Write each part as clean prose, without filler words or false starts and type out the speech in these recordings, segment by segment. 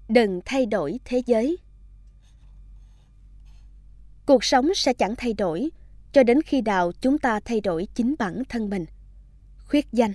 Đừng thay đổi thế giới. Cuộc sống sẽ chẳng thay đổi cho đến khi nào chúng ta thay đổi chính bản thân mình. Khuyết danh.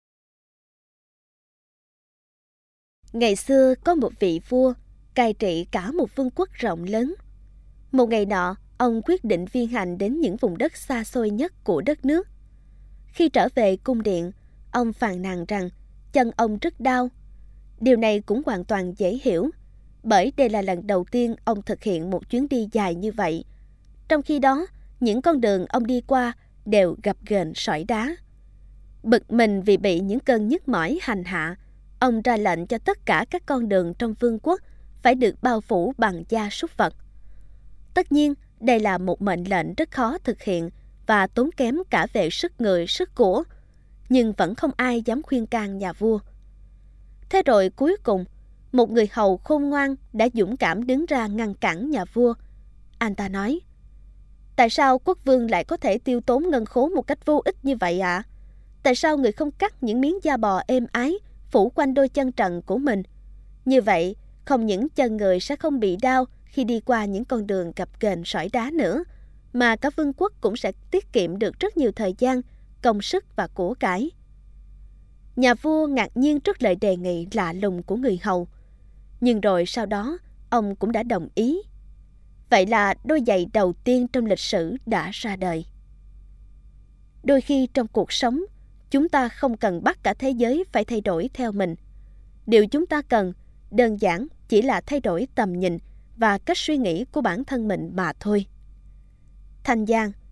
Ngày xưa có một vị vua cai trị cả một vương quốc rộng lớn. Một ngày nọ, ông quyết định viên hành đến những vùng đất xa xôi nhất của đất nước. Khi trở về cung điện, ông phàn nàn rằng chân ông rất đau. Điều này cũng hoàn toàn dễ hiểu, bởi đây là lần đầu tiên ông thực hiện một chuyến đi dài như vậy. Trong khi đó, những con đường ông đi qua đều gập ghềnh sỏi đá. Bực mình vì bị những cơn nhức mỏi hành hạ, ông ra lệnh cho tất cả các con đường trong vương quốc phải được bao phủ bằng da súc vật. Tất nhiên, đây là một mệnh lệnh rất khó thực hiện và tốn kém cả về sức người, sức của, nhưng vẫn không ai dám khuyên can nhà vua. Thế rồi cuối cùng, một người hầu khôn ngoan đã dũng cảm đứng ra ngăn cản nhà vua. Anh ta nói: "Tại sao quốc vương lại có thể tiêu tốn ngân khố một cách vô ích như vậy ạ? Tại sao người không cắt những miếng da bò êm ái phủ quanh đôi chân trần của mình? Như vậy, không những chân người sẽ không bị đau khi đi qua những con đường gập ghềnh sỏi đá nữa, mà cả vương quốc cũng sẽ tiết kiệm được rất nhiều thời gian, công sức và của cải." Nhà vua ngạc nhiên trước lời đề nghị lạ lùng của người hầu, nhưng rồi sau đó ông cũng đã đồng ý. Vậy là đôi giày đầu tiên trong lịch sử đã ra đời. Đôi khi trong cuộc sống, chúng ta không cần bắt cả thế giới phải thay đổi theo mình. Điều chúng ta cần đơn giản chỉ là thay đổi tầm nhìn và cách suy nghĩ của bản thân mình mà thôi. Thanh Giang,